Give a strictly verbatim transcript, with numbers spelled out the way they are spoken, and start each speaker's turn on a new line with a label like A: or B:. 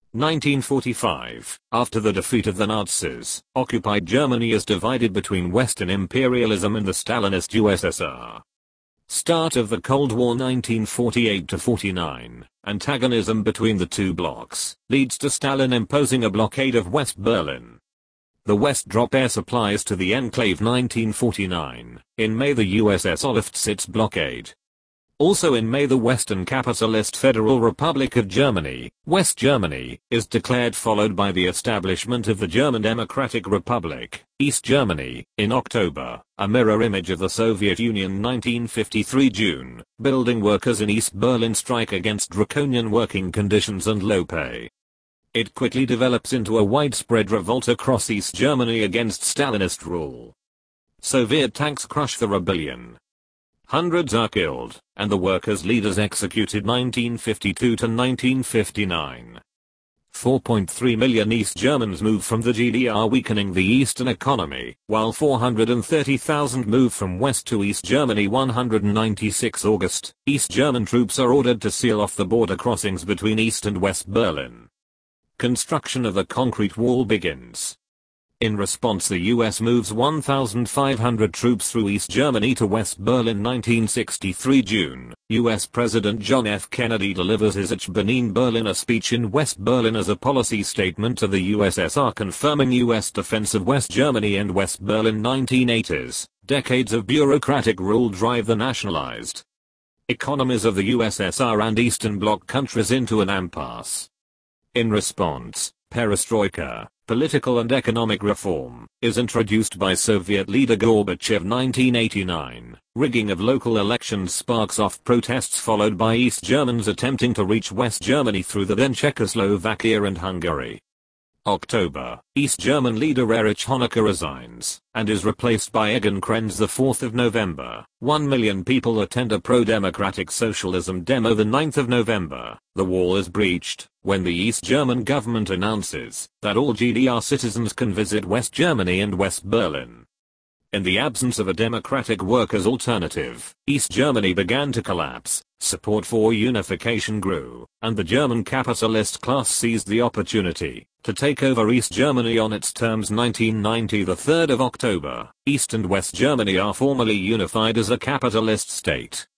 A: nineteen forty-five. After the defeat of the Nazis, occupied Germany is divided between Western imperialism and the Stalinist U S S R. Start of the Cold War nineteen forty-eight to forty-nine. Antagonism between the two blocs leads to Stalin imposing a blockade of West Berlin. The West drop air supplies to the enclave nineteen forty-nine. In May the U S S R lifts its blockade. Also in May the Western capitalist Federal Republic of Germany, West Germany, is declared, followed by the establishment of the German Democratic Republic, East Germany, in October, a mirror image of the Soviet Union nineteen fifty-three June, building workers in East Berlin strike against draconian working conditions and low pay. It quickly develops into a widespread revolt across East Germany against Stalinist rule. Soviet tanks crush the rebellion. Hundreds are killed, and the workers' leaders executed nineteen fifty-two to nineteen fifty-nine. four point three million East Germans move from the G D R, weakening the Eastern economy, while four hundred thirty thousand move from West to East Germany. one hundred ninety-six August, East German troops are ordered to seal off the border crossings between East and West Berlin. Construction of the concrete wall begins. In response, the U S moves one thousand five hundred troops through East Germany to West Berlin. nineteen sixty-three June, U S President John F. Kennedy delivers his Ich bin in Berlin, a speech in West Berlin as a policy statement to the U S S R confirming U S defense of West Germany and West Berlin. nineteen eighties, decades of bureaucratic rule drive the nationalized economies of the U S S R and Eastern Bloc countries into an impasse. In response, perestroika, political and economic reform, is introduced by Soviet leader Gorbachev. nineteen eighty-nine, rigging of local elections sparks off protests, followed by East Germans attempting to reach West Germany through the then Czechoslovakia and Hungary. October, East German leader Erich Honecker resigns, and is replaced by Egon Krenz. The fourth of November, one million people attend a pro-democratic socialism demo. The ninth of November, the wall is breached, when the East German government announces that all G D R citizens can visit West Germany and West Berlin. In the absence of a democratic workers' alternative, East Germany began to collapse, support for unification grew, and the German capitalist class seized the opportunity to take over East Germany on its terms. nineteen ninety, the third of October, East and West Germany are formally unified as a capitalist state.